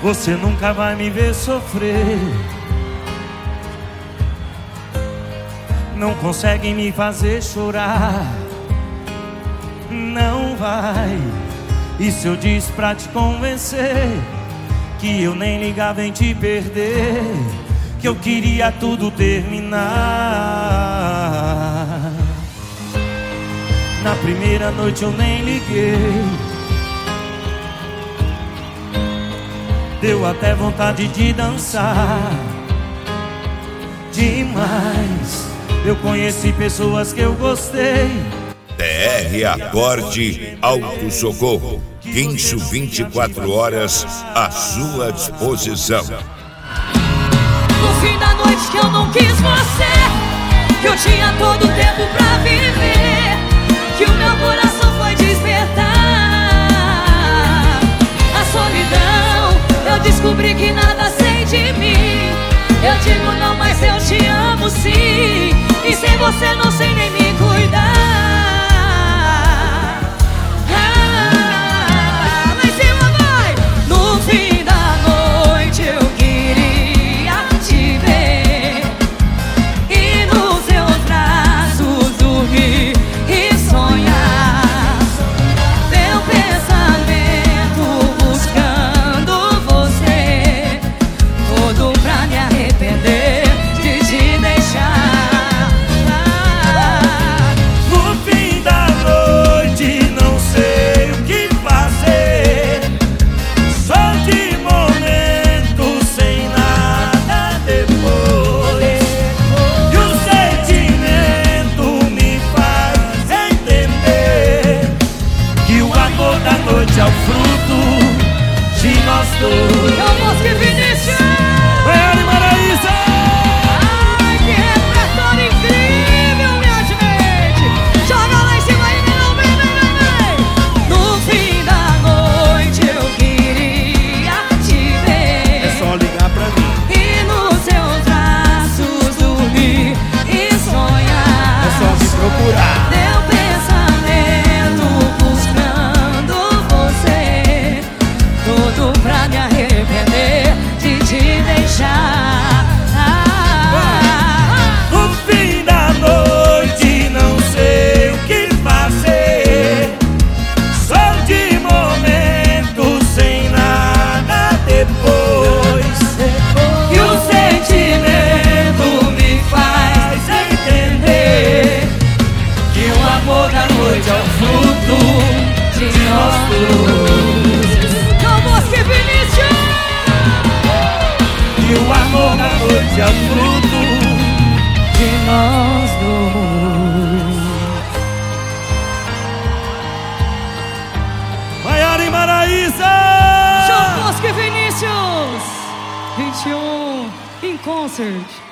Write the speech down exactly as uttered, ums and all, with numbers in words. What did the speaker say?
Você nunca vai me ver sofrer. Não consegue me fazer chorar. Não vai. E se eu disse pra te convencer que eu nem ligava em te perder, que eu queria tudo terminar. Na primeira noite eu nem liguei. Deu até vontade de dançar demais. Eu conheci pessoas que eu gostei. T R Acorde Auto Socorro. Guincho vinte e quatro horas à sua disposição. No fim da noite que eu não quis você, que eu tinha todo o tempo pra viver, que o meu coração foi despertar. A solidão, eu descobri que nada sei de mim. Eu digo não, mas eu te amo sim. E sem você não sei nem me cuidar. Ah, mas cima vai! No fim da noite eu queria te ver e nos seus braços dormir e sonhar. Meu pensamento buscando você, todo pra me arrepender de te deixar. No fim da noite não sei o que fazer. Só de momento sem nada depois. E o sentimento me faz entender que o amor da noite é o fruto de nós dois. Eu Bosque Vinícius! Maiara Maraíza! Ai, que repertório incrível, minha gente! Joga lá em cima aí, não, vem, vem, vem, vem! No fim da noite eu queria te ver É só ligar pra mim. e nos seus braços dormir e sonhar. É só me procurar. Meu pensamento buscando você, tudo pra me arrepender de te deixar. No fim da noite não sei o que fazer. Só de momento sem nada depois. E o sentimento me faz entender que o amor da noite é o fruto de nós dois. Não Bosque Vinícius! E o amor da noite é o fruto de nós dois. Maiara e Maraíza! João Bosque Vinícius! vinte e um em concert.